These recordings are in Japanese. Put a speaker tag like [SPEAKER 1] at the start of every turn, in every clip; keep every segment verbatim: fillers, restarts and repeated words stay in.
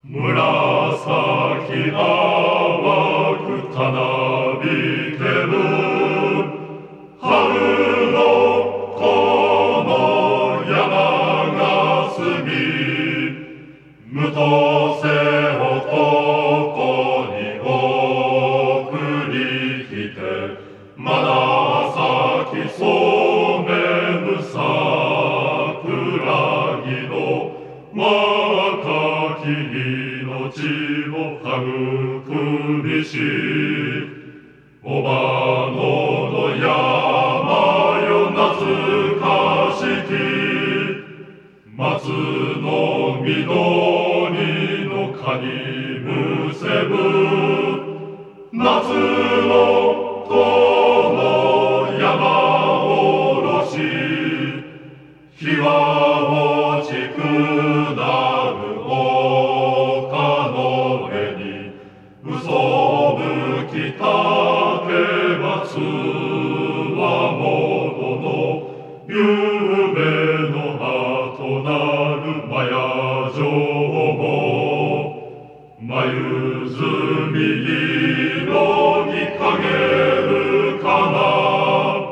[SPEAKER 1] 紫淡くたなびける春のこの山がすみ無とせをここに送り来てまだ咲き染めぬ桜木の若き命を育みしおばのの山よ懐かしき松の緑の葉にむせぶ夏のこの山おろし日は落ちくだる丘の上に嘘吹きたけばつわものの夢の後なるマヤ城も眉墨色にかげるかな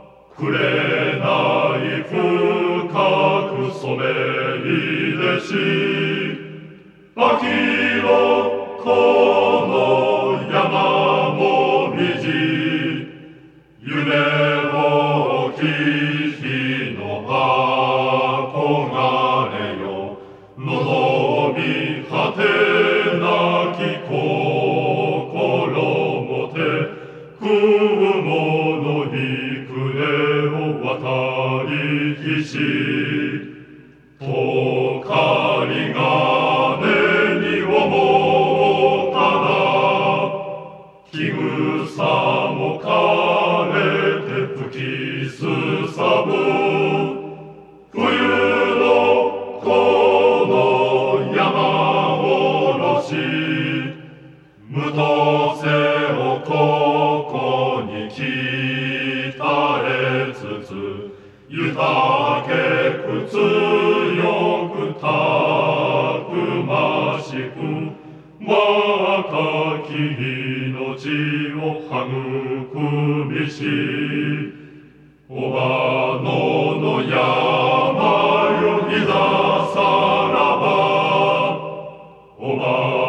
[SPEAKER 1] 紅深く染めいでし秋のこの山もみじ夢をき日の憧れよ望み果てなき心もて雲の幾重を渡りきしとかり金に思うかな木草も枯れて吹きすさぶ冬のこの山おろし無とせをここに来たれつつ豊けく強くたくましく若き命を育みしおばのの山よいざさらばおば